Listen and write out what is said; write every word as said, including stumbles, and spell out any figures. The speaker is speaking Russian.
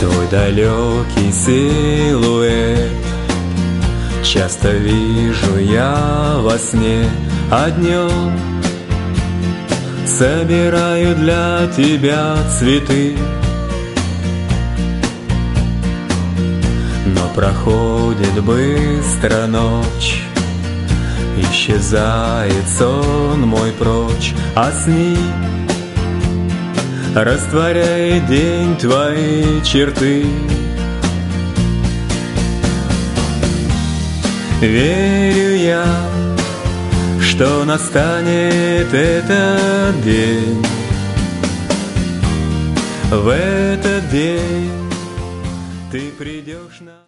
Твой далекий силуэт часто вижу я во сне, а днем собираю для тебя цветы. Но проходит быстро ночь, исчезает сон мой прочь, а сни растворяет день твои черты. Верю я, что настанет этот день. В этот день ты придешь на...